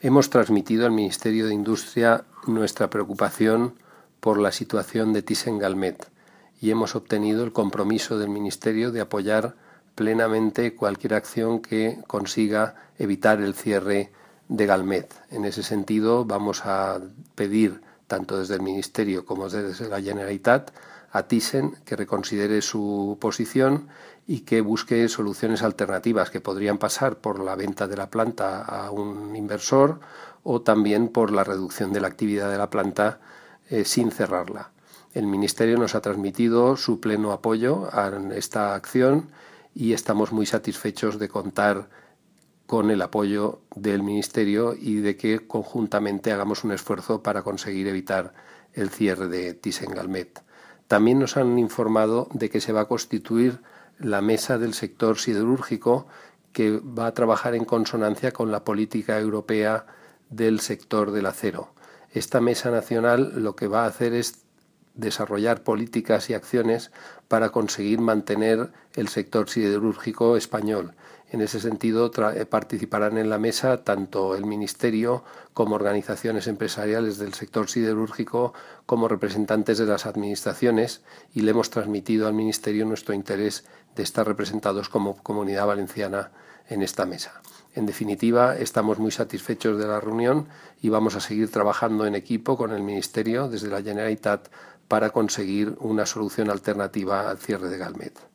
Hemos transmitido al Ministerio de Industria nuestra preocupación por la situación de Thyssen-Galmet y hemos obtenido el compromiso del Ministerio de apoyar plenamente cualquier acción que consiga evitar el cierre de Galmet. En ese sentido, vamos a pedir, tanto desde el Ministerio como desde la Generalitat, a Thyssen que reconsidere su posición y que busque soluciones alternativas que podrían pasar por la venta de la planta a un inversor o también por la reducción de la actividad de la planta sin cerrarla. El Ministerio nos ha transmitido su pleno apoyo a esta acción y estamos muy satisfechos de contar con el apoyo del Ministerio y de que conjuntamente hagamos un esfuerzo para conseguir evitar el cierre de Thyssen-Galmet. También nos han informado de que se va a constituir la mesa del sector siderúrgico que va a trabajar en consonancia con la política europea del sector del acero. Esta mesa nacional lo que va a hacer es desarrollar políticas y acciones para conseguir mantener el sector siderúrgico español. En ese sentido, participarán en la mesa tanto el Ministerio como organizaciones empresariales del sector siderúrgico como representantes de las administraciones y le hemos transmitido al Ministerio nuestro interés de estar representados como Comunidad Valenciana en esta mesa. En definitiva, estamos muy satisfechos de la reunión y vamos a seguir trabajando en equipo con el Ministerio desde la Generalitat para conseguir una solución alternativa al cierre de Galmet.